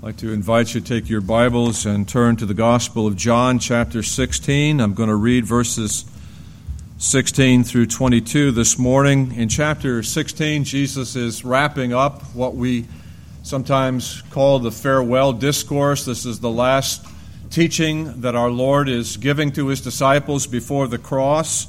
I'd like to invite you to take your Bibles and turn to the Gospel of John, chapter 16. I'm going to read verses 16 through 22 this morning. In chapter 16, Jesus is wrapping up what we sometimes call the farewell discourse. This is the last teaching that our Lord is giving to his disciples before the cross.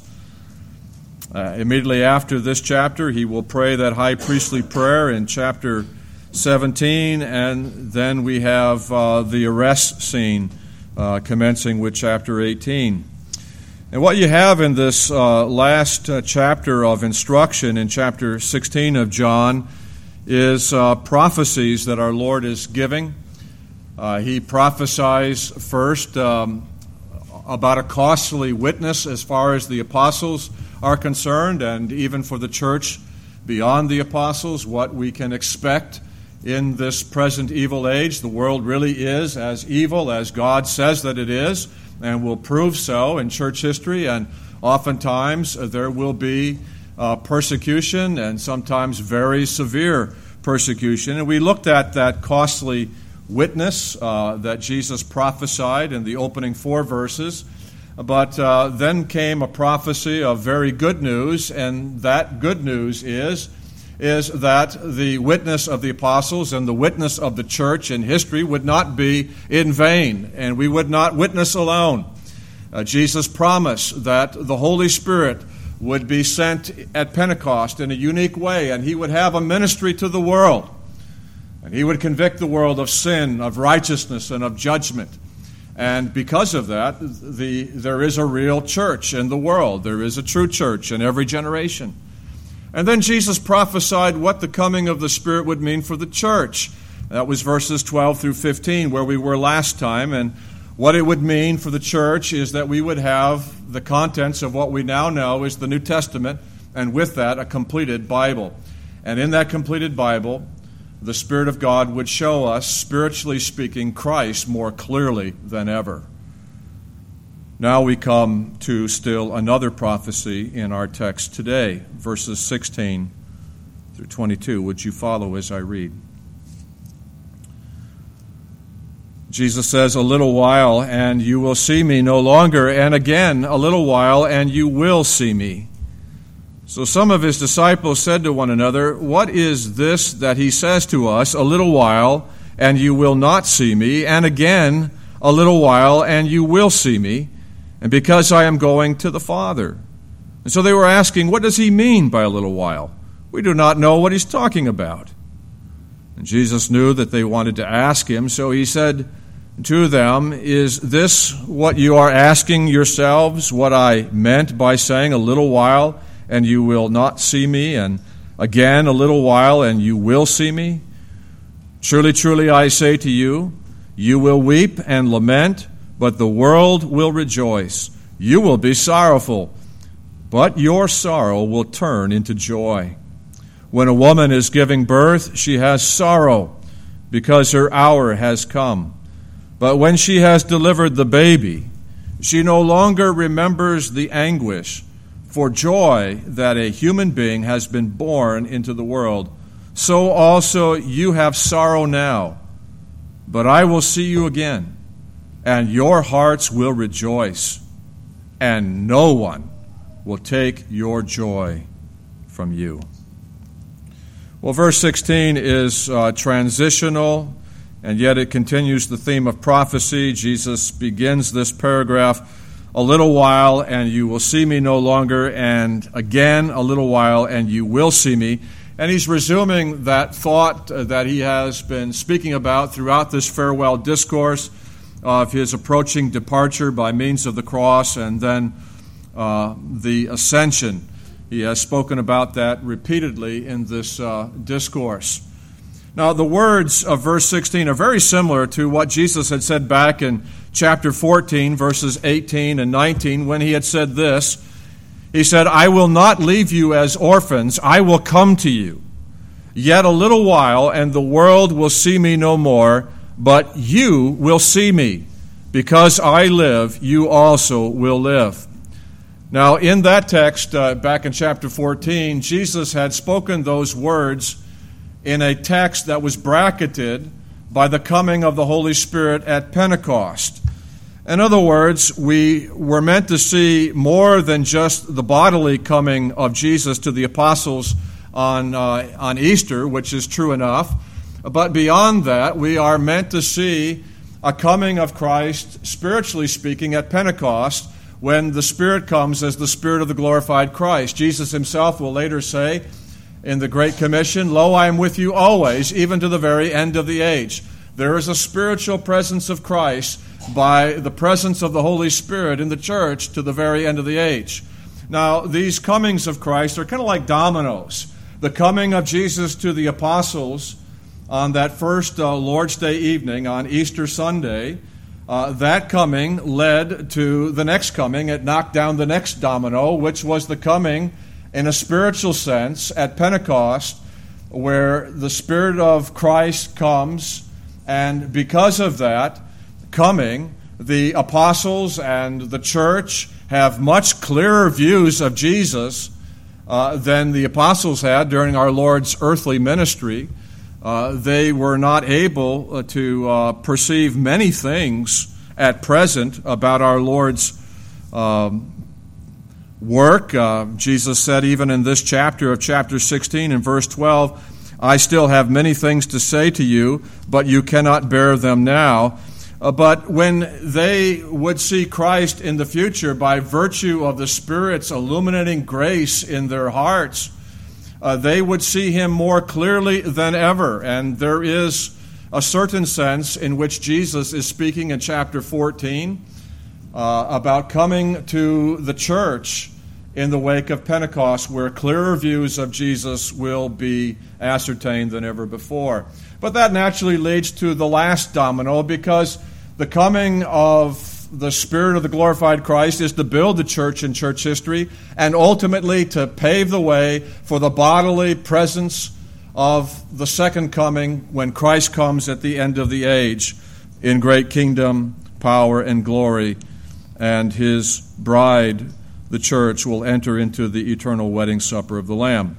Immediately after this chapter, he will pray that high priestly prayer in chapter 17, and then we have the arrest scene commencing with chapter 18. And what you have in this last chapter of instruction in chapter 16 of John is prophecies that our Lord is giving. He prophesies first about a costly witness as far as the apostles are concerned, and even for the church beyond the apostles, what we can expect in this present evil age. The world really is as evil as God says that it is, and will prove so in church history, and oftentimes there will be persecution, and sometimes very severe persecution. And we looked at that costly witness that Jesus prophesied in the opening 4 verses, but then came a prophecy of very good news, and that good news is that the witness of the apostles and the witness of the church in history would not be in vain, and we would not witness alone. Jesus promised that the Holy Spirit would be sent at Pentecost in a unique way, and he would have a ministry to the world, and he would convict the world of sin, of righteousness, and of judgment. And because of that, there is a real church in the world. There is a true church in every generation. And then Jesus prophesied what the coming of the Spirit would mean for the church. That was verses 12 through 15, where we were last time. And what it would mean for the church is that we would have the contents of what we now know is the New Testament, and with that, a completed Bible. And in that completed Bible, the Spirit of God would show us, spiritually speaking, Christ more clearly than ever. Now we come to still another prophecy in our text today, verses 16 through 22. Would you follow as I read? Jesus says, "A little while, and you will see me no longer, and again a little while, and you will see me." So some of his disciples said to one another, "What is this that he says to us, 'A little while, and you will not see me,' and again a little while, and you will see me? And because I am going to the Father." And so they were asking, what does he mean by a little while? We do not know what he's talking about. And Jesus knew that they wanted to ask him, so he said to them, "Is this what you are asking yourselves, what I meant by saying, 'A little while, and you will not see me,' and again a little while, and you will see me? Truly, truly, I say to you, you will weep and lament, but the world will rejoice. You will be sorrowful, but your sorrow will turn into joy. When a woman is giving birth, she has sorrow, because her hour has come. But when she has delivered the baby, she no longer remembers the anguish for joy that a human being has been born into the world. So also you have sorrow now, but I will see you again, and your hearts will rejoice, and no one will take your joy from you." Well, verse 16 is transitional, and yet it continues the theme of prophecy. Jesus begins this paragraph, "A little while, and you will see me no longer, and again a little while, and you will see me." And he's resuming that thought that he has been speaking about throughout this farewell discourse of his approaching departure by means of the cross, and then the ascension. He has spoken about that repeatedly in this discourse. Now, the words of verse 16 are very similar to what Jesus had said back in chapter 14, verses 18 and 19, when he had said this. He said, "I will not leave you as orphans, I will come to you. Yet a little while, and the world will see me no more, but you will see me. Because I live, you also will live." Now, in that text, back in chapter 14, Jesus had spoken those words in a text that was bracketed by the coming of the Holy Spirit at Pentecost. In other words, we were meant to see more than just the bodily coming of Jesus to the apostles on Easter, which is true enough. But beyond that, we are meant to see a coming of Christ, spiritually speaking, at Pentecost, when the Spirit comes as the Spirit of the glorified Christ. Jesus himself will later say in the Great Commission, "Lo, I am with you always, even to the very end of the age." There is a spiritual presence of Christ by the presence of the Holy Spirit in the church to the very end of the age. Now, these comings of Christ are kind of like dominoes. The coming of Jesus to the apostles on that first Lord's Day evening on Easter Sunday, that coming led to the next coming. It knocked down the next domino, which was the coming in a spiritual sense at Pentecost, where the Spirit of Christ comes, and because of that coming, the apostles and the church have much clearer views of Jesus than the apostles had during our Lord's earthly ministry. They were not able to perceive many things at present about our Lord's work. Jesus said even in this chapter of chapter 16 and verse 12, "I still have many things to say to you, but you cannot bear them now." But when they would see Christ in the future by virtue of the Spirit's illuminating grace in their hearts, they would see him more clearly than ever. And there is a certain sense in which Jesus is speaking in chapter 14 about coming to the church in the wake of Pentecost, where clearer views of Jesus will be ascertained than ever before. But that naturally leads to the last domino, because the coming of the Spirit of the glorified Christ is to build the church in church history and ultimately to pave the way for the bodily presence of the second coming when Christ comes at the end of the age in great kingdom, power, and glory, and his bride, the church, will enter into the eternal wedding supper of the Lamb.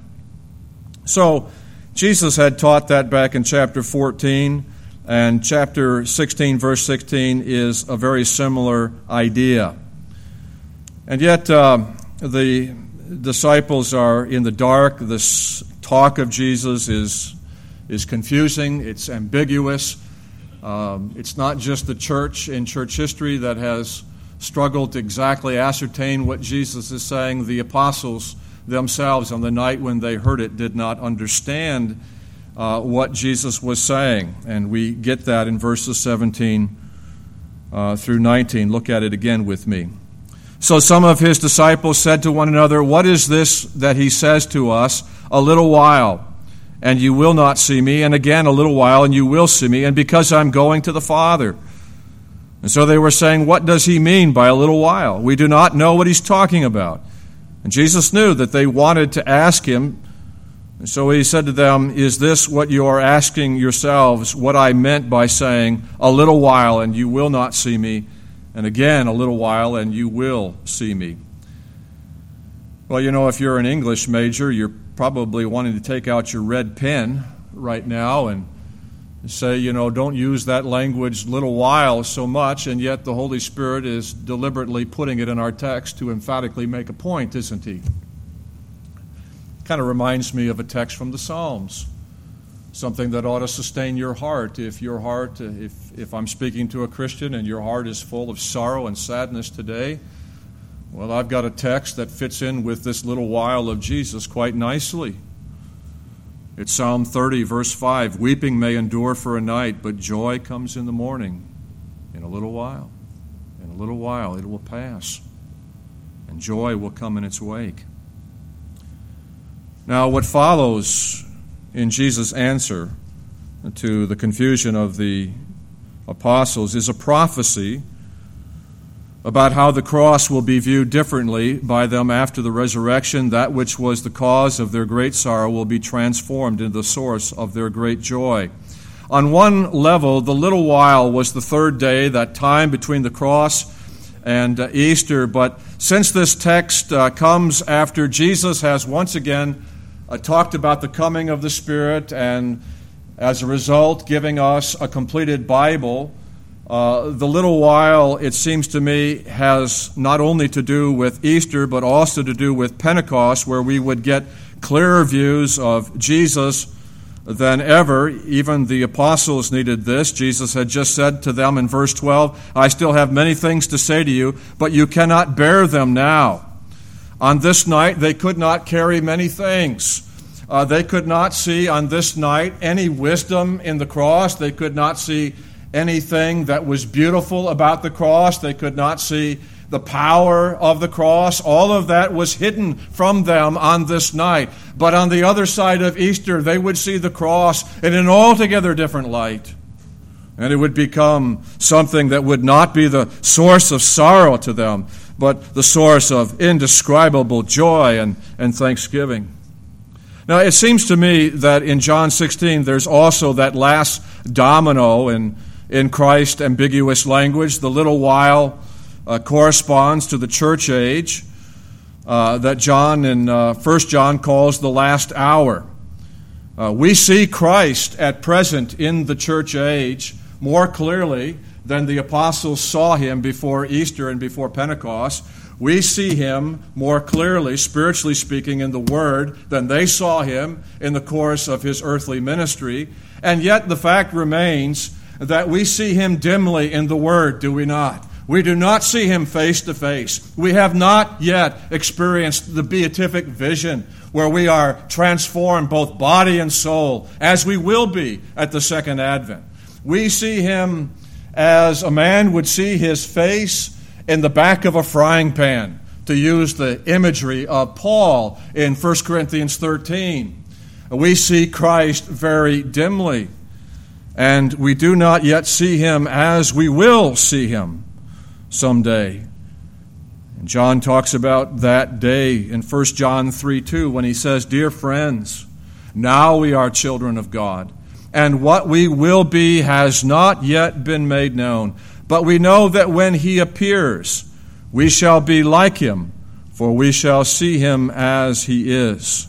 So Jesus had taught that back in chapter 14, and chapter 16, verse 16, is a very similar idea. And yet the disciples are in the dark. This talk of Jesus is confusing. It's ambiguous. It's not just the church in church history that has struggled to exactly ascertain what Jesus is saying. The apostles themselves, on the night when they heard it, did not understand what Jesus was saying. And we get that in verses 17 through 19. Look at it again with me. "So some of his disciples said to one another, 'What is this that he says to us? A little while, and you will not see me, and again a little while, and you will see me, and because I'm going to the Father.' And so they were saying, 'What does he mean by a little while? We do not know what he's talking about.' And Jesus knew that they wanted to ask him, and so he said to them, 'Is this what you are asking yourselves, what I meant by saying, a little while and you will not see me, and again a little while and you will see me?'" Well, you know, if you're an English major, you're probably wanting to take out your red pen right now and say, you know, don't use that language "little while" so much, and yet the Holy Spirit is deliberately putting it in our text to emphatically make a point, isn't he? Kind of reminds me of a text from the Psalms, something that ought to sustain your heart. If I'm speaking to a Christian and your heart is full of sorrow and sadness today, well, I've got a text that fits in with this little while of Jesus quite nicely. It's Psalm 30, verse 5. "Weeping may endure for a night, but joy comes in the morning. In a little while it will pass, and joy will come in its wake." Now, what follows in Jesus' answer to the confusion of the apostles is a prophecy about how the cross will be viewed differently by them after the resurrection. That which was the cause of their great sorrow will be transformed into the source of their great joy. On one level, the little while was the third day, that time between the cross and Easter. But since this text comes after Jesus has once again talked about the coming of the Spirit and as a result, giving us a completed Bible. The little while, it seems to me, has not only to do with Easter, but also to do with Pentecost, where we would get clearer views of Jesus than ever. Even the apostles needed this. Jesus had just said to them in verse 12, I still have many things to say to you, but you cannot bear them now. On this night, they could not carry many things. They could not see on this night any wisdom in the cross. They could not see anything that was beautiful about the cross. They could not see the power of the cross. All of that was hidden from them on this night. But on the other side of Easter, they would see the cross in an altogether different light. And it would become something that would not be the source of sorrow to them, but the source of indescribable joy and thanksgiving. Now, it seems to me that in John 16, there's also that last domino in Christ's ambiguous language. The little while corresponds to the church age that John in 1 John calls the last hour. We see Christ at present in the church age more clearly than the apostles saw him before Easter and before Pentecost. We see him more clearly, spiritually speaking, in the Word than they saw him in the course of his earthly ministry. And yet the fact remains that we see him dimly in the Word, do we not? We do not see him face to face. We have not yet experienced the beatific vision where we are transformed both body and soul, as we will be at the second advent. We see him as a man would see his face in the back of a frying pan, to use the imagery of Paul in 1 Corinthians 13. We see Christ very dimly, and we do not yet see him as we will see him someday. And John talks about that day in 1 John 3:2 when he says, Dear friends, now we are children of God, and what we will be has not yet been made known. But we know that when he appears, we shall be like him, for we shall see him as he is.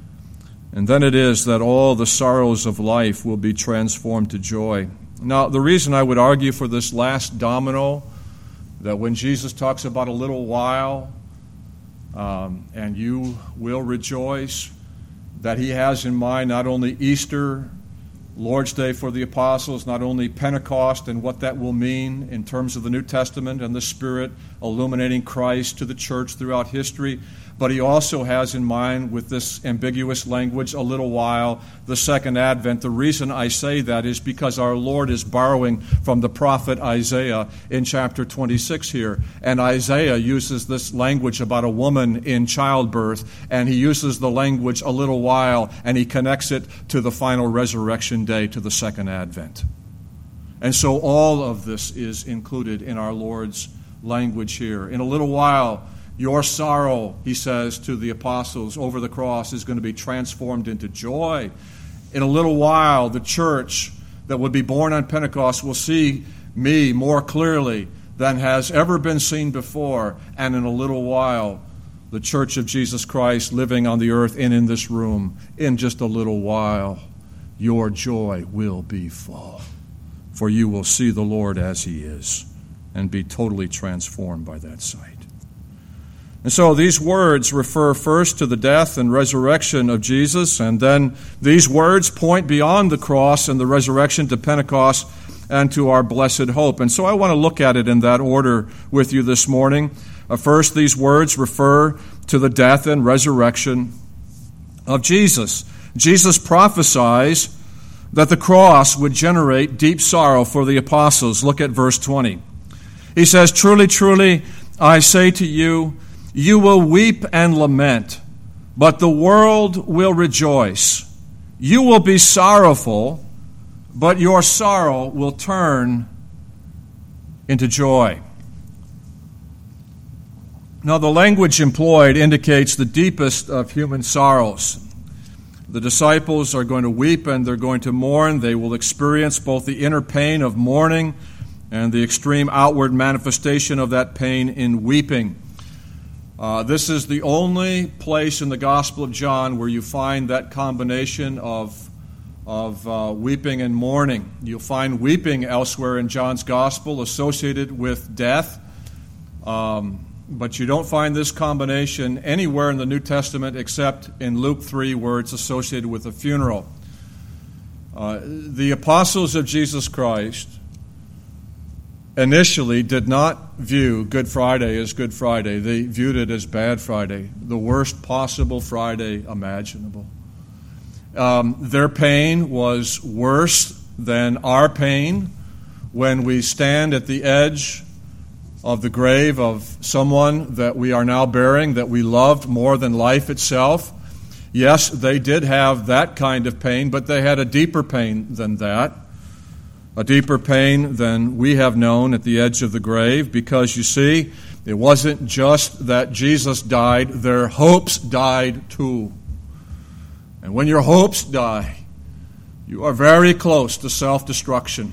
And then it is that all the sorrows of life will be transformed to joy. Now, the reason I would argue for this last domino, that when Jesus talks about a little while, and you will rejoice, that he has in mind not only Easter, Lord's Day for the apostles, not only Pentecost and what that will mean in terms of the New Testament and the Spirit illuminating Christ to the church throughout history, but he also has in mind, with this ambiguous language, a little while, the second advent. The reason I say that is because our Lord is borrowing from the prophet Isaiah in chapter 26 here. And Isaiah uses this language about a woman in childbirth, and he uses the language a little while, and he connects it to the final resurrection day, to the second advent. And so all of this is included in our Lord's language here. In a little while, your sorrow, he says to the apostles over the cross, is going to be transformed into joy. In a little while, the church that would be born on Pentecost will see me more clearly than has ever been seen before. And in a little while, the church of Jesus Christ living on the earth and in this room, in just a little while, your joy will be full. For you will see the Lord as he is and be totally transformed by that sight. And so these words refer first to the death and resurrection of Jesus, and then these words point beyond the cross and the resurrection to Pentecost and to our blessed hope. And so I want to look at it in that order with you this morning. First, these words refer to the death and resurrection of Jesus. Jesus prophesies that the cross would generate deep sorrow for the apostles. Look at verse 20. He says, Truly, truly, I say to you, you will weep and lament, but the world will rejoice. You will be sorrowful, but your sorrow will turn into joy. Now, the language employed indicates the deepest of human sorrows. The disciples are going to weep and they're going to mourn. They will experience both the inner pain of mourning and the extreme outward manifestation of that pain in weeping. This is the only place in the Gospel of John where you find that combination of of weeping and mourning. You'll find weeping elsewhere in John's Gospel associated with death, but you don't find this combination anywhere in the New Testament except in Luke 3, where it's associated with a funeral. The apostles of Jesus Christ initially did not view Good Friday as Good Friday. They viewed it as Bad Friday, the worst possible Friday imaginable. Their pain was worse than our pain when we stand at the edge of the grave of someone that we are now burying, that we loved more than life itself. Yes, they did have that kind of pain, but they had a deeper pain than that, a deeper pain than we have known at the edge of the grave, because you see, it wasn't just that Jesus died, their hopes died too. And when your hopes die, you are very close to self-destruction.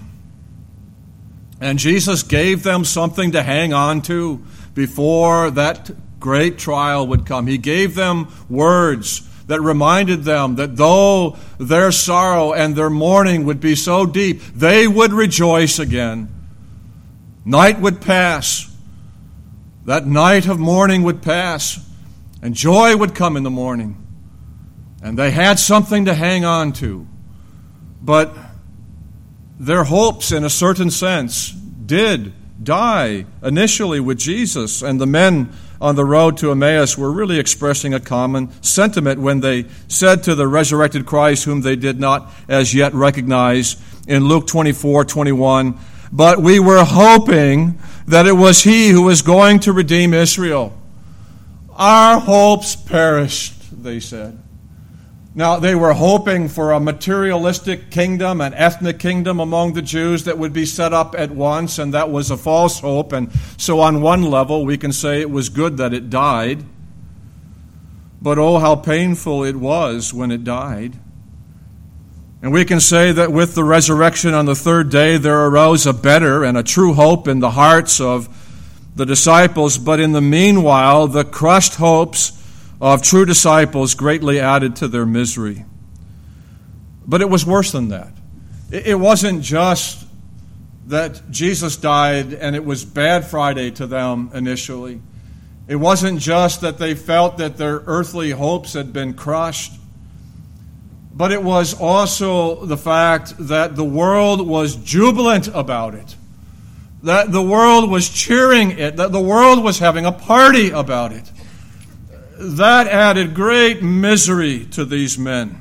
And Jesus gave them something to hang on to before that great trial would come. He gave them words that reminded them that though their sorrow and their mourning would be so deep, they would rejoice again. Night would pass. That night of mourning would pass, and joy would come in the morning. And they had something to hang on to. But their hopes, in a certain sense, did die initially with Jesus. And the men on the road to Emmaus were really expressing a common sentiment when they said to the resurrected Christ, whom they did not as yet recognize, in Luke 24:21, "But we were hoping that it was he who was going to redeem Israel." Our hopes perished, they said. Now, they were hoping for a materialistic kingdom, an ethnic kingdom among the Jews that would be set up at once, and that was a false hope. And so on one level, we can say it was good that it died. But oh, how painful it was when it died. And we can say that with the resurrection on the third day, there arose a better and a true hope in the hearts of the disciples. But in the meanwhile, the crushed hopes of true disciples greatly added to their misery. But it was worse than that. It wasn't just that Jesus died and it was Bad Friday to them initially. It wasn't just that they felt that their earthly hopes had been crushed. But it was also the fact that the world was jubilant about it. That the world was cheering it. That the world was having a party about it. That added great misery to these men.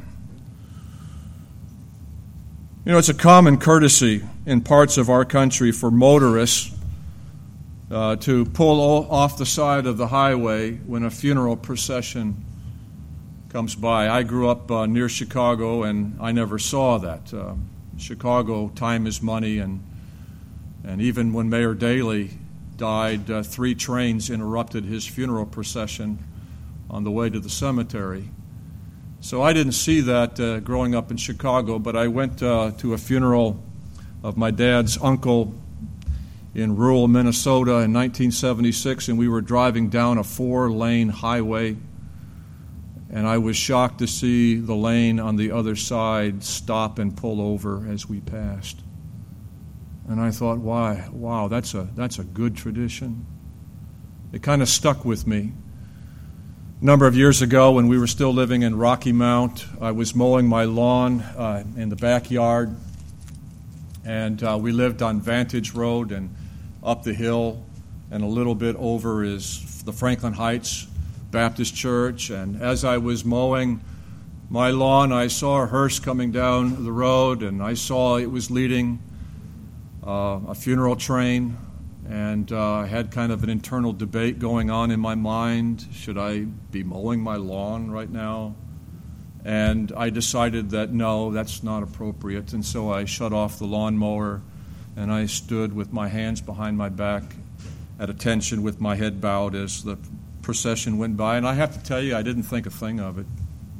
You know, it's a common courtesy in parts of our country for motorists to pull off the side of the highway when a funeral procession comes by. I grew up near Chicago, and I never saw that. Chicago, time is money, and even when Mayor Daley died, 3 trains interrupted his funeral procession on the way to the cemetery. So I didn't see that growing up in Chicago, but I went to a funeral of my dad's uncle in rural Minnesota in 1976, and we were driving down a 4-lane highway, and I was shocked to see the lane on the other side stop and pull over as we passed. And I thought, wow, that's a good tradition. It kind of stuck with me. A number of years ago, when we were still living in Rocky Mount, I was mowing my lawn in the backyard, and we lived on Vantage Road, and up the hill and a little bit over is the Franklin Heights Baptist Church. And as I was mowing my lawn, I saw a hearse coming down the road, and I saw it was leading a funeral train. And I had kind of an internal debate going on in my mind. Should I be mowing my lawn right now? And I decided that no, that's not appropriate. And so I shut off the lawnmower, and I stood with my hands behind my back at attention with my head bowed as the procession went by. And I have to tell you, I didn't think a thing of it.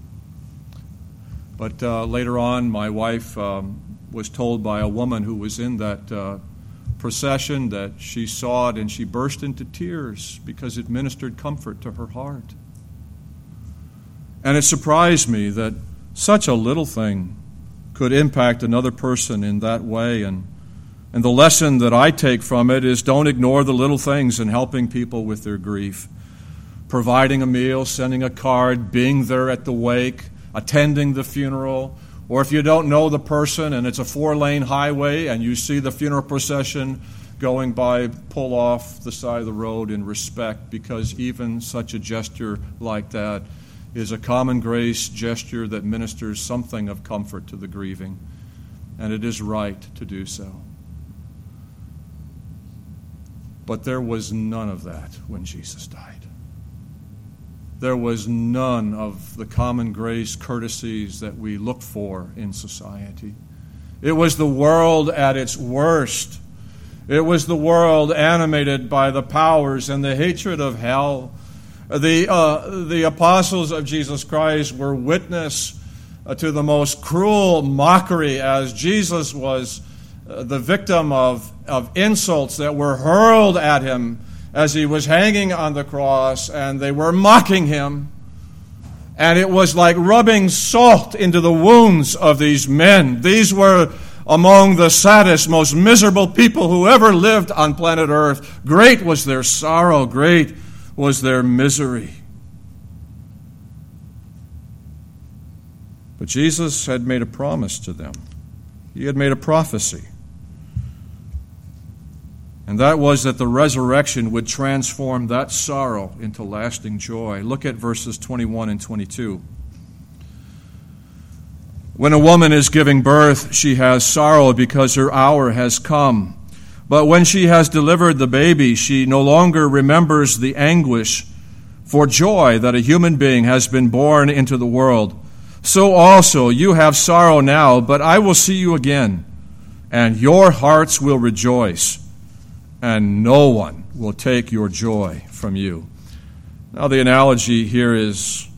But later on, my wife was told by a woman who was in that procession that she saw it and she burst into tears because it ministered comfort to her heart. And it surprised me that such a little thing could impact another person in that way. And the lesson that I take from it is don't ignore the little things in helping people with their grief. Providing a meal, sending a card, being there at the wake, attending the funeral, or if you don't know the person and it's a 4-lane highway and you see the funeral procession going by, pull off the side of the road in respect, because even such a gesture like that is a common grace gesture that ministers something of comfort to the grieving, and it is right to do so. But there was none of that when Jesus died. There was none of the common grace courtesies that we look for in society. It was the world at its worst. It was the world animated by the powers and the hatred of hell. The apostles of Jesus Christ were witness to the most cruel mockery as Jesus was the victim of insults that were hurled at him as he was hanging on the cross, and they were mocking him. And it was like rubbing salt into the wounds of these men. These were among the saddest, most miserable people who ever lived on planet Earth. Great was their sorrow, great was their misery. But Jesus had made a promise to them. He had made a prophecy. And that was that the resurrection would transform that sorrow into lasting joy. Look at verses 21 and 22. When a woman is giving birth, she has sorrow because her hour has come. But when she has delivered the baby, she no longer remembers the anguish for joy that a human being has been born into the world. So also you have sorrow now, but I will see you again, and your hearts will rejoice, and no one will take your joy from you. Now the analogy here is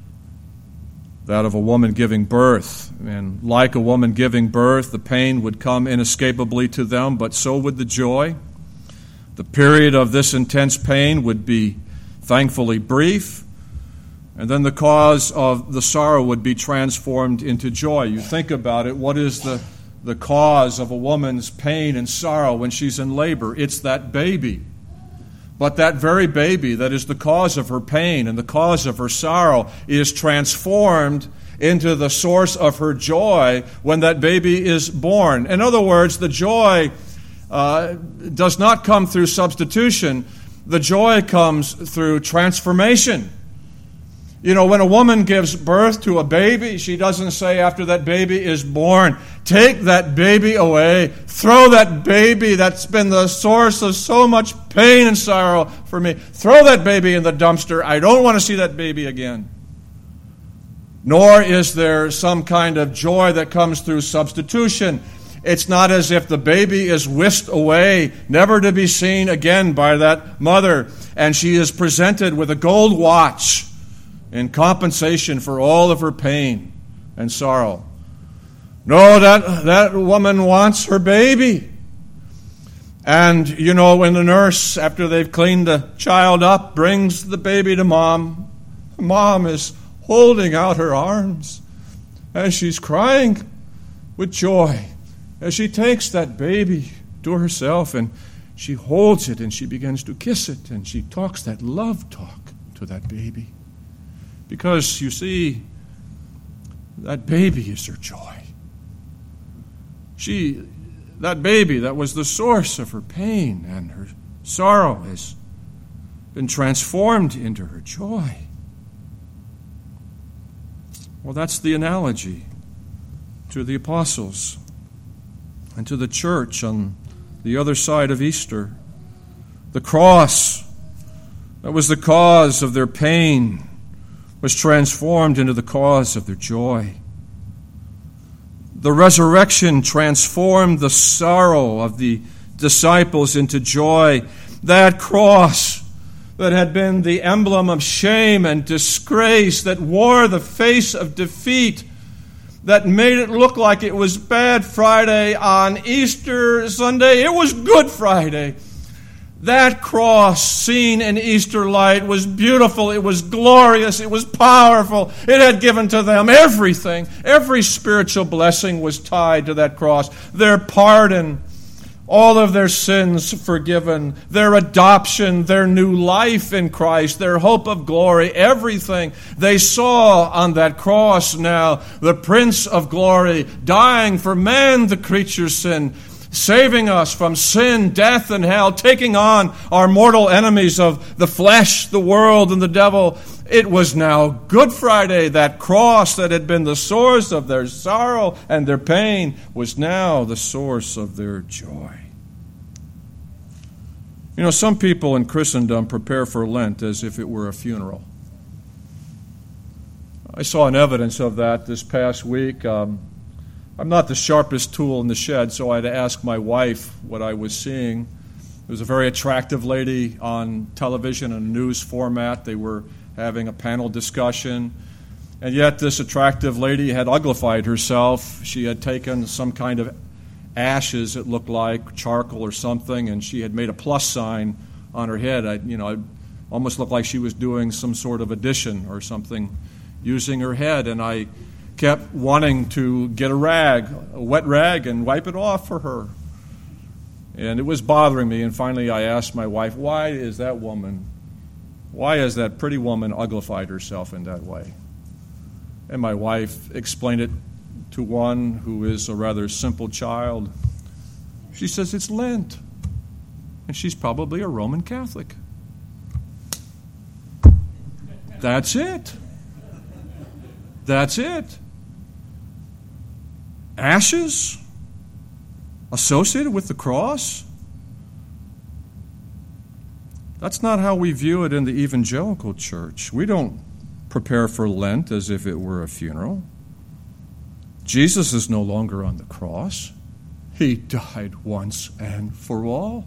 that of a woman giving birth. And like a woman giving birth, the pain would come inescapably to them, but so would the joy. The period of this intense pain would be thankfully brief, and then the cause of the sorrow would be transformed into joy. You think about it, what is the cause of a woman's pain and sorrow when she's in labor? It's that baby. But that very baby that is the cause of her pain and the cause of her sorrow is transformed into the source of her joy when that baby is born. In other words, the joy does not come through substitution. The joy comes through transformation. You know, when a woman gives birth to a baby, she doesn't say after that baby is born, take that baby away, throw that baby that's been the source of so much pain and sorrow for me, throw that baby in the dumpster, I don't want to see that baby again. Nor is there some kind of joy that comes through substitution. It's not as if the baby is whisked away, never to be seen again by that mother, and she is presented with a gold watch in compensation for all of her pain and sorrow. No, that woman wants her baby. And, you know, when the nurse, after they've cleaned the child up, brings the baby to mom, mom is holding out her arms, and she's crying with joy as she takes that baby to herself, and she holds it, and she begins to kiss it, and she talks that love talk to that baby. Because, you see, that baby is her joy. That baby that was the source of her pain and her sorrow has been transformed into her joy. Well, that's the analogy to the apostles and to the church on the other side of Easter. The cross that was the cause of their pain was transformed into the cause of their joy. The resurrection transformed the sorrow of the disciples into joy. That cross that had been the emblem of shame and disgrace, that wore the face of defeat, that made it look like it was Bad Friday on Easter Sunday, it was Good Friday. That cross seen in Easter light was beautiful, it was glorious, it was powerful. It had given to them everything. Every spiritual blessing was tied to that cross. Their pardon, all of their sins forgiven, their adoption, their new life in Christ, their hope of glory, everything they saw on that cross now. The Prince of Glory dying for man, the creature's sin, saving us from sin, death, and hell, taking on our mortal enemies of the flesh, the world, and the devil. It was now Good Friday. That cross that had been the source of their sorrow and their pain was now the source of their joy. You know, some people in Christendom prepare for Lent as if it were a funeral. I saw an evidence of that this past week. I'm not the sharpest tool in the shed, so I had to ask my wife what I was seeing. There was a very attractive lady on television in a news format. They were having a panel discussion, and yet this attractive lady had uglified herself. She had taken some kind of ashes, it looked like, charcoal or something, and she had made a plus sign on her head. It almost looked like she was doing some sort of addition or something using her head, and I kept wanting to get a wet rag, and wipe it off for her. And it was bothering me, and finally I asked my wife, why has that pretty woman uglified herself in that way? And my wife explained it to one who is a rather simple child. She says, it's Lent, and she's probably a Roman Catholic. That's it. That's it. Ashes associated with the cross? That's not how we view it in the evangelical church. We don't prepare for Lent as if it were a funeral. Jesus is no longer on the cross. He died once and for all.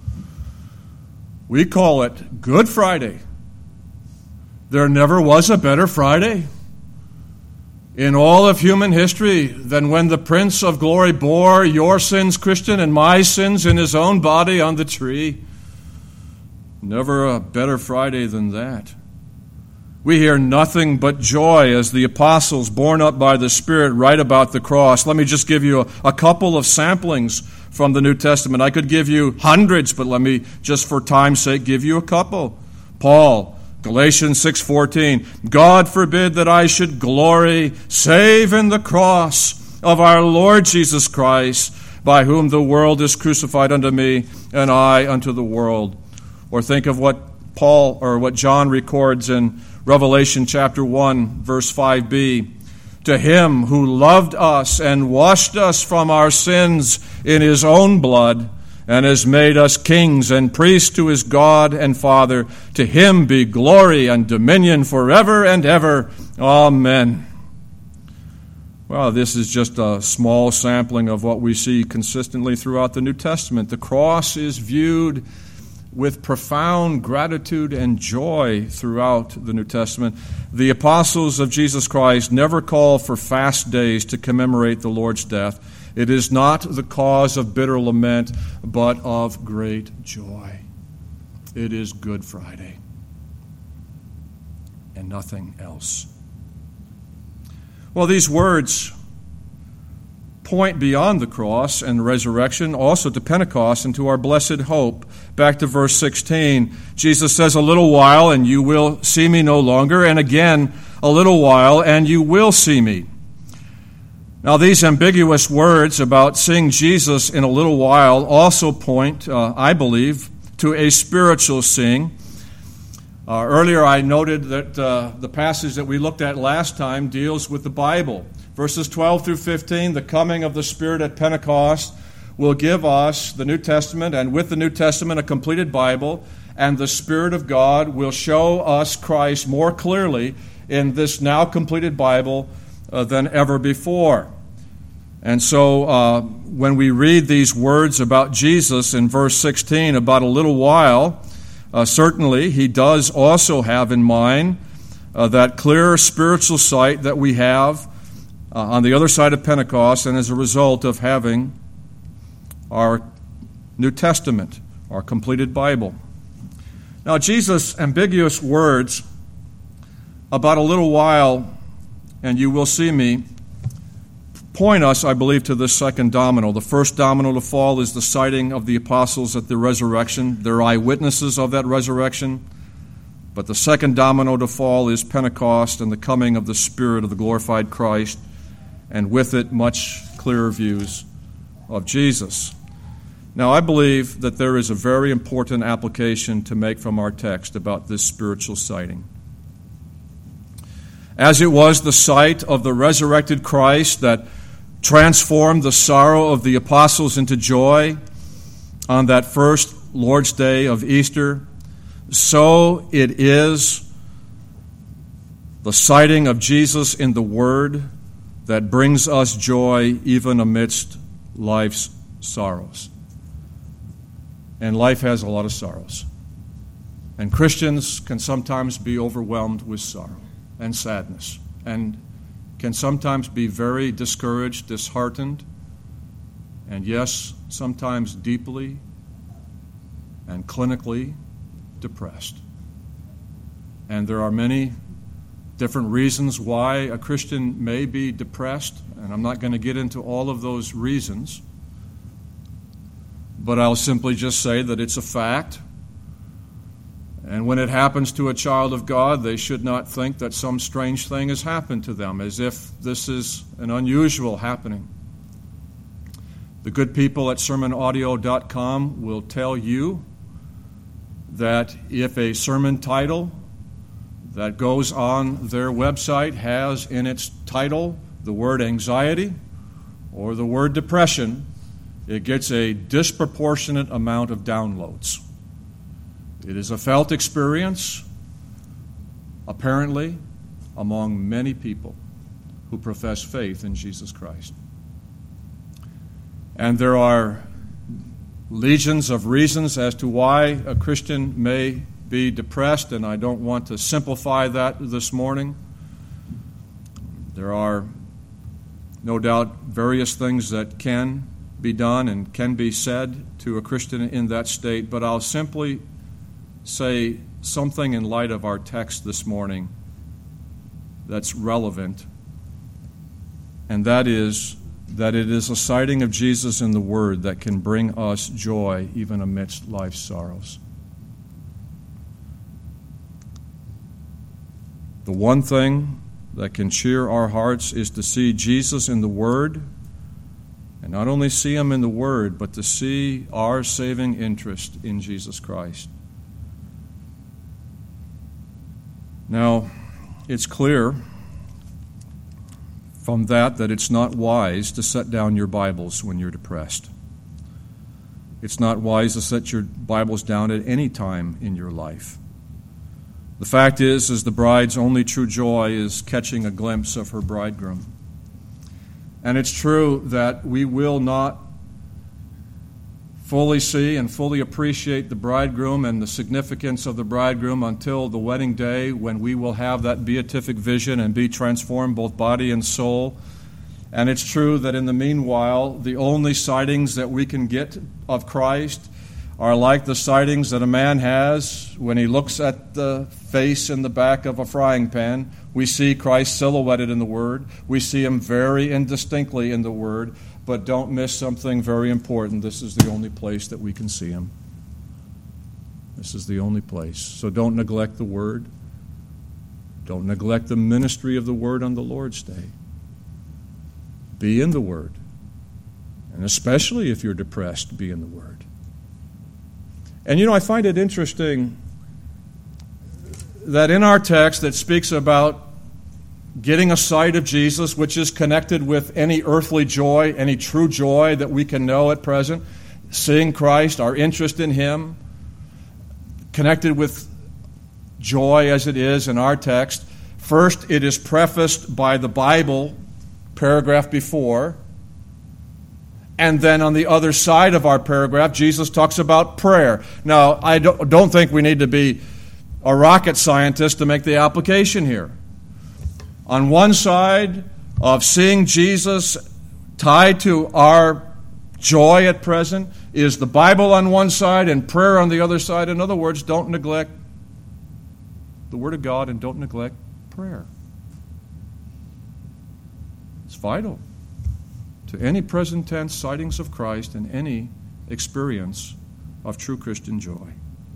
We call it Good Friday. There never was a better Friday in all of human history than when the Prince of Glory bore your sins, Christian, and my sins in his own body on the tree. Never a better Friday than that. We hear nothing but joy as the apostles, borne up by the Spirit, write about the cross. Let me just give you a couple of samplings from the New Testament. I could give you hundreds, but let me, just for time's sake, give you a couple. Paul, Galatians 6:14, God forbid that I should glory save in the cross of our Lord Jesus Christ, by whom the world is crucified unto me, and I unto the world. Or think of what John records in Revelation chapter 1, verse 5b. To him who loved us and washed us from our sins in his own blood, and has made us kings and priests to his God and Father, to him be glory and dominion forever and ever. Amen. Well, this is just a small sampling of what we see consistently throughout the New Testament. The cross is viewed with profound gratitude and joy throughout the New Testament. The apostles of Jesus Christ never call for fast days to commemorate the Lord's death. It is not the cause of bitter lament, but of great joy. It is Good Friday, and nothing else. Well, these words point beyond the cross and the resurrection, also to Pentecost and to our blessed hope. Back to verse 16, Jesus says, a little while and you will see me no longer, and again, a little while and you will see me. Now, these ambiguous words about seeing Jesus in a little while also point, I believe, to a spiritual seeing. Earlier I noted that the passage that we looked at last time deals with the Bible. Verses 12 through 15, the coming of the Spirit at Pentecost will give us the New Testament, and with the New Testament a completed Bible, and the Spirit of God will show us Christ more clearly in this now completed Bible than ever before. And so when we read these words about Jesus in verse 16, about a little while, certainly he does also have in mind that clear spiritual sight that we have on the other side of Pentecost, and as a result of having our New Testament, our completed Bible. Now, Jesus' ambiguous words about a little while and you will see me point us, I believe, to this second domino. The first domino to fall is the sighting of the apostles at the resurrection. They're eyewitnesses of that resurrection. But the second domino to fall is Pentecost and the coming of the Spirit of the glorified Christ, and with it much clearer views of Jesus. Now, I believe that there is a very important application to make from our text about this spiritual sighting. As it was the sight of the resurrected Christ that transformed the sorrow of the apostles into joy on that first Lord's Day of Easter, so it is the sighting of Jesus in the Word that brings us joy even amidst life's sorrows. And life has a lot of sorrows. And Christians can sometimes be overwhelmed with sorrow and sadness, and can sometimes be very discouraged, disheartened, and yes, sometimes deeply and clinically depressed. And there are many different reasons why a Christian may be depressed, and I'm not going to get into all of those reasons, but I'll simply just say that it's a fact. And when it happens to a child of God, they should not think that some strange thing has happened to them, as if this is an unusual happening. The good people at sermonaudio.com will tell you that if a sermon title that goes on their website has in its title the word anxiety or the word depression, it gets a disproportionate amount of downloads. It is a felt experience, apparently, among many people who profess faith in Jesus Christ. And there are legions of reasons as to why a Christian may be depressed, and I don't want to simplify that this morning. There are no doubt various things that can be done and can be said to a Christian in that state, but I'll simply say something in light of our text this morning that's relevant, and that is that it is a sighting of Jesus in the Word that can bring us joy even amidst life's sorrows. The one thing that can cheer our hearts is to see Jesus in the Word, and not only see Him in the Word, but to see our saving interest in Jesus Christ. Now, it's clear from that it's not wise to set down your Bibles when you're depressed. It's not wise to set your Bibles down at any time in your life. The fact is the bride's only true joy is catching a glimpse of her bridegroom. And it's true that we will not fully see and fully appreciate the bridegroom and the significance of the bridegroom until the wedding day, when we will have that beatific vision and be transformed both body and soul. And it's true that in the meanwhile, the only sightings that we can get of Christ are like the sightings that a man has when he looks at the face in the back of a frying pan. We see Christ silhouetted in the Word. We see Him very indistinctly in the Word. But don't miss something very important. This is the only place that we can see Him. This is the only place. So don't neglect the Word. Don't neglect the ministry of the Word on the Lord's Day. Be in the Word. And especially if you're depressed, be in the Word. And I find it interesting that in our text that speaks about getting a sight of Jesus, which is connected with any earthly joy, any true joy that we can know at present, seeing Christ, our interest in Him, connected with joy as it is in our text. First, it is prefaced by the Bible, paragraph before, and then on the other side of our paragraph, Jesus talks about prayer. Now, I don't think we need to be a rocket scientist to make the application here. On one side of seeing Jesus tied to our joy at present is the Bible on one side and prayer on the other side. In other words, don't neglect the Word of God and don't neglect prayer. It's vital to any present tense sightings of Christ and any experience of true Christian joy.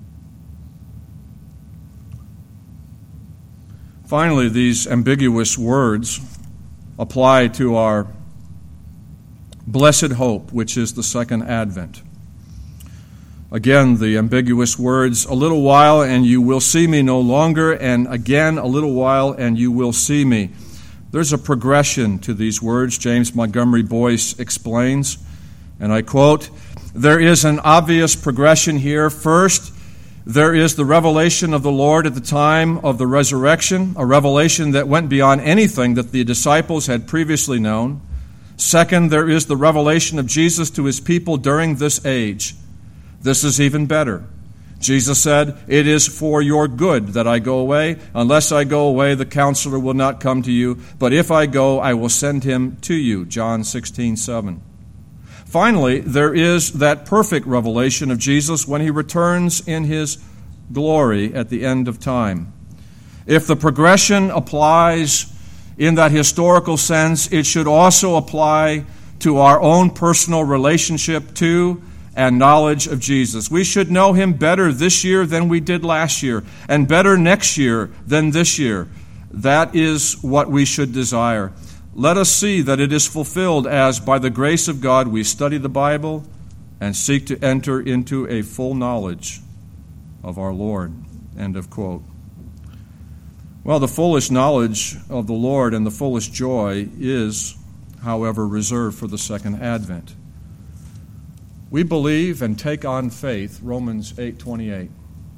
Finally, these ambiguous words apply to our blessed hope, which is the second advent. Again, the ambiguous words, a little while and you will see me no longer, and again, a little while and you will see me. There's a progression to these words. James Montgomery Boyce explains, and I quote, "There is an obvious progression here. First, there is the revelation of the Lord at the time of the resurrection, a revelation that went beyond anything that the disciples had previously known. Second, there is the revelation of Jesus to his people during this age. This is even better. Jesus said, 'It is for your good that I go away. Unless I go away, the Counselor will not come to you. But if I go, I will send him to you.' John 16:7. Finally, there is that perfect revelation of Jesus when he returns in his glory at the end of time. If the progression applies in that historical sense, it should also apply to our own personal relationship to and knowledge of Jesus. We should know him better this year than we did last year, and better next year than this year. That is what we should desire. Let us see that it is fulfilled as, by the grace of God, we study the Bible and seek to enter into a full knowledge of our Lord." End of quote. Well, the fullest knowledge of the Lord and the fullest joy is, however, reserved for the second advent. We believe and take on faith Romans 8:28.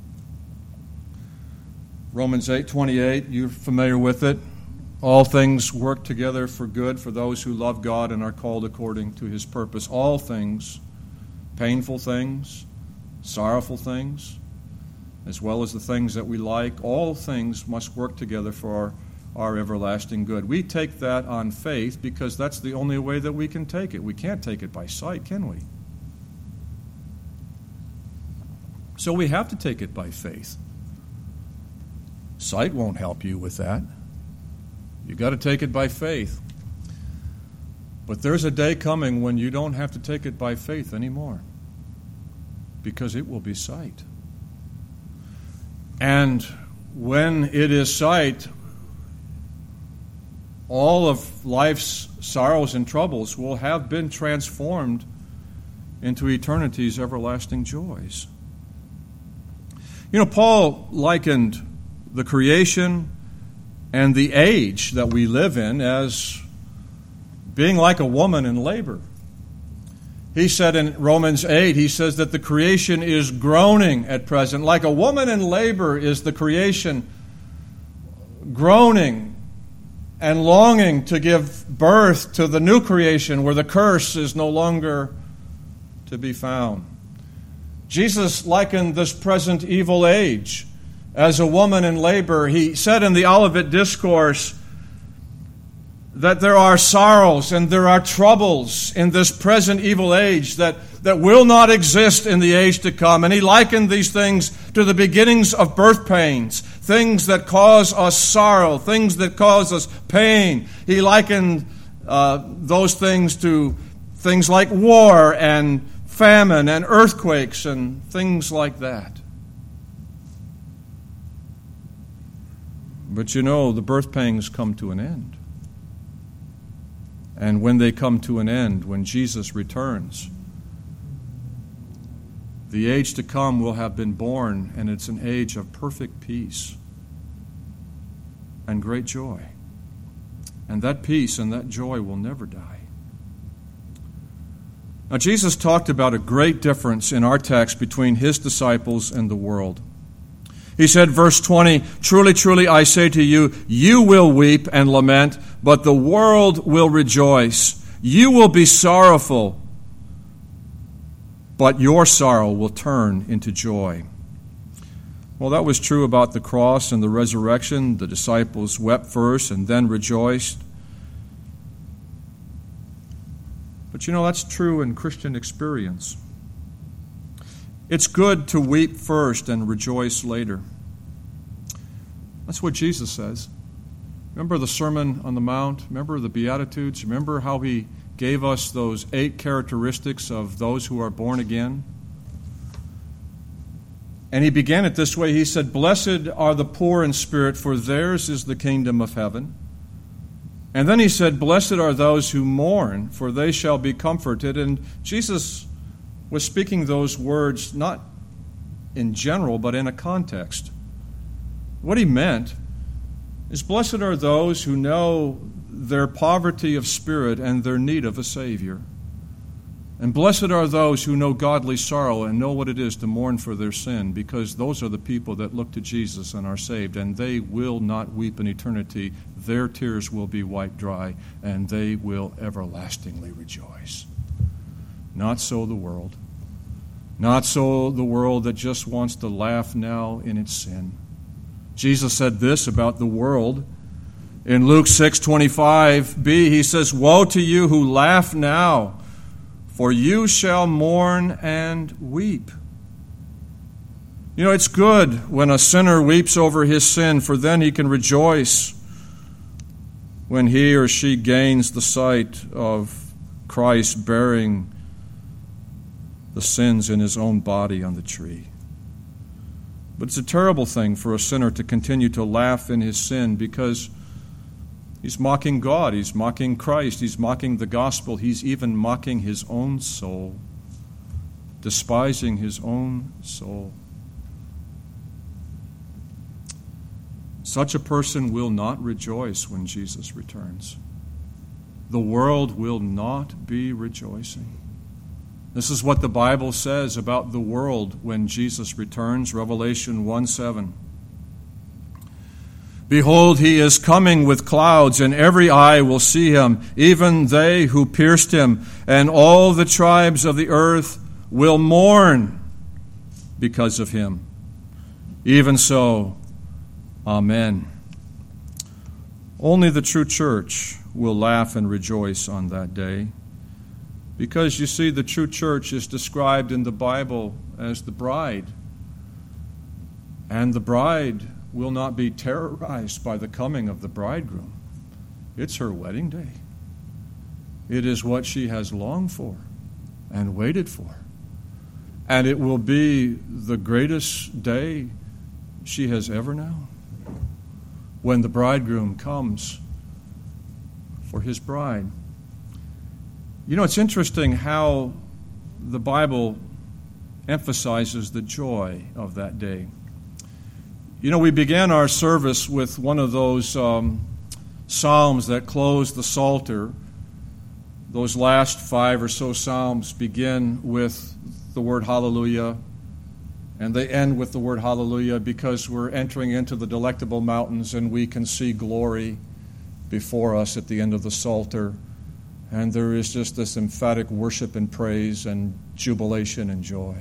Romans 8:28, you're familiar with it. All things work together for good for those who love God and are called according to his purpose. All things, painful things, sorrowful things, as well as the things that we like, all things must work together for our everlasting good. We take that on faith because that's the only way that we can take it. We can't take it by sight, can we? So we have to take it by faith. Sight won't help you with that. You've got to take it by faith. But there's a day coming when you don't have to take it by faith anymore, because it will be sight. And when it is sight, all of life's sorrows and troubles will have been transformed into eternity's everlasting joys. You know, Paul likened the creation and the age that we live in as being like a woman in labor. He said in Romans 8, he says that the creation is groaning at present. Like a woman in labor is the creation groaning and longing to give birth to the new creation where the curse is no longer to be found. Jesus likened this present evil age as a woman in labor. He said in the Olivet Discourse that there are sorrows and there are troubles in this present evil age that will not exist in the age to come. And he likened these things to the beginnings of birth pains, things that cause us sorrow, things that cause us pain. He likened those things to things like war and famine and earthquakes and things like that. But you know, the birth pangs come to an end. And when they come to an end, when Jesus returns, the age to come will have been born, and it's an age of perfect peace and great joy. And that peace and that joy will never die. Now, Jesus talked about a great difference in our text between his disciples and the world. He said, verse 20, "Truly, truly, I say to you, you will weep and lament, but the world will rejoice. You will be sorrowful, but your sorrow will turn into joy." Well, that was true about the cross and the resurrection. The disciples wept first and then rejoiced. But But that's true in Christian experience. It's good to weep first and rejoice later. That's what Jesus says. Remember the Sermon on the Mount? Remember the Beatitudes? Remember how he gave us those 8 characteristics of those who are born again? And he began it this way. He said, "Blessed are the poor in spirit, for theirs is the kingdom of heaven." And then he said, "Blessed are those who mourn, for they shall be comforted." And Jesus was speaking those words not in general, but in a context. What he meant is, blessed are those who know their poverty of spirit and their need of a Savior. And blessed are those who know godly sorrow and know what it is to mourn for their sin, because those are the people that look to Jesus and are saved, and they will not weep in eternity. Their tears will be wiped dry, and they will everlastingly rejoice. Not so the world. Not so the world that just wants to laugh now in its sin. Jesus said this about the world. In Luke 6:25b, he says, "Woe to you who laugh now, for you shall mourn and weep." It's good when a sinner weeps over his sin, for then he can rejoice when he or she gains the sight of Christ bearing the sins in his own body on the tree. But it's a terrible thing for a sinner to continue to laugh in his sin, because he's mocking God, he's mocking Christ, he's mocking the gospel, he's even mocking his own soul, despising his own soul. Such a person will not rejoice when Jesus returns. The world will not be rejoicing. This is what the Bible says about the world when Jesus returns, Revelation 1:7. "Behold, he is coming with clouds, and every eye will see him, even they who pierced him, and all the tribes of the earth will mourn because of him. Even so, Amen." Only the true church will laugh and rejoice on that day, because, you see, the true church is described in the Bible as the bride, and the bride will not be terrorized by the coming of the bridegroom. It's her wedding day. It is what she has longed for and waited for. And it will be the greatest day she has ever known, when the bridegroom comes for his bride. It's interesting how the Bible emphasizes the joy of that day. We began our service with one of those psalms that close the Psalter. Those last 5 or so psalms begin with the word hallelujah, and they end with the word hallelujah because we're entering into the delectable mountains and we can see glory before us at the end of the Psalter. And there is just this emphatic worship and praise and jubilation and joy.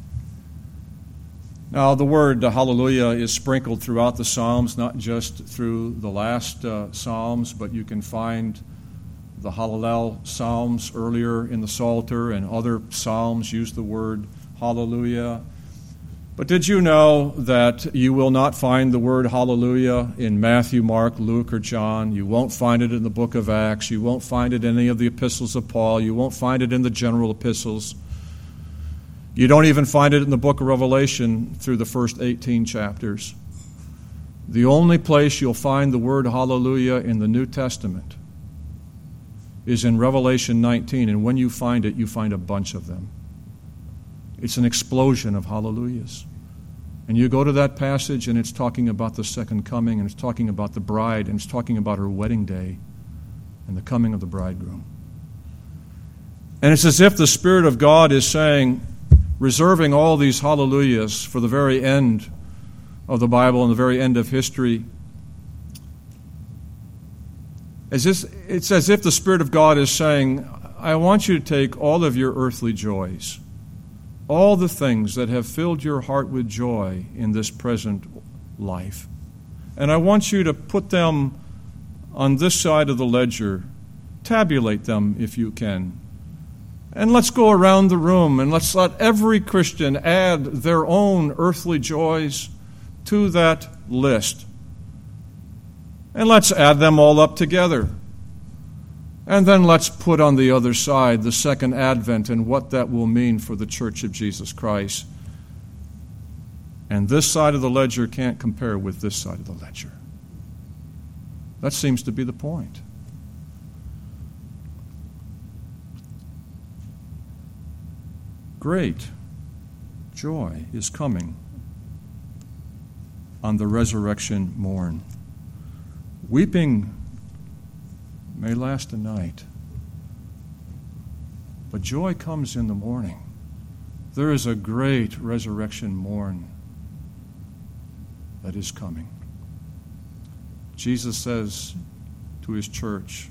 Now, the word hallelujah is sprinkled throughout the Psalms, not just through the last Psalms, but you can find the Hallel Psalms earlier in the Psalter, and other Psalms use the word hallelujah. But did you know that you will not find the word hallelujah in Matthew, Mark, Luke, or John? You won't find it in the book of Acts. You won't find it in any of the epistles of Paul. You won't find it in the general epistles. You don't even find it in the book of Revelation through the first 18 chapters. The only place you'll find the word hallelujah in the New Testament is in Revelation 19, and when you find it, you find a bunch of them. It's an explosion of hallelujahs. And you go to that passage, and it's talking about the second coming, and it's talking about the bride, and it's talking about her wedding day and the coming of the bridegroom. And it's as if the Spirit of God is saying, reserving all these hallelujahs for the very end of the Bible and the very end of history. It's as if the Spirit of God is saying, I want you to take all of your earthly joys, all the things that have filled your heart with joy in this present life, and I want you to put them on this side of the ledger, tabulate them if you can, And let's go around the room and let's let every Christian add their own earthly joys to that list. And let's add them all up together. And then let's put on the other side the second advent and what that will mean for the Church of Jesus Christ. And this side of the ledger can't compare with this side of the ledger. That seems to be the point. Great joy is coming on the resurrection morn. Weeping may last a night, but joy comes in the morning. There is a great resurrection morn that is coming. Jesus says to his church,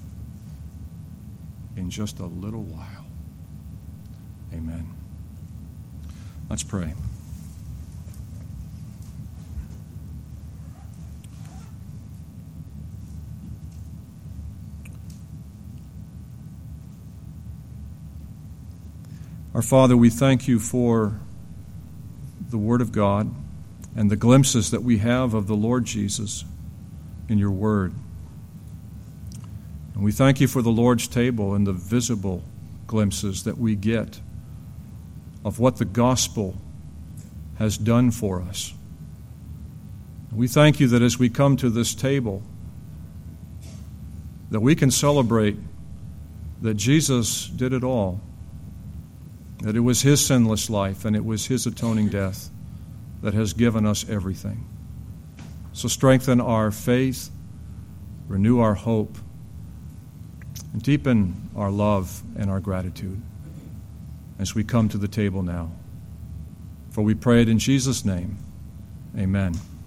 in just a little while. Amen. Let's pray. Our Father, we thank you for the Word of God and the glimpses that we have of the Lord Jesus in your Word. And we thank you for the Lord's table and the visible glimpses that we get of what the gospel has done for us. We thank you that as we come to this table, that we can celebrate that Jesus did it all. That it was his sinless life and it was his atoning death that has given us everything. So strengthen our faith, renew our hope, and deepen our love and our gratitude as we come to the table now. For we pray it in Jesus' name. Amen.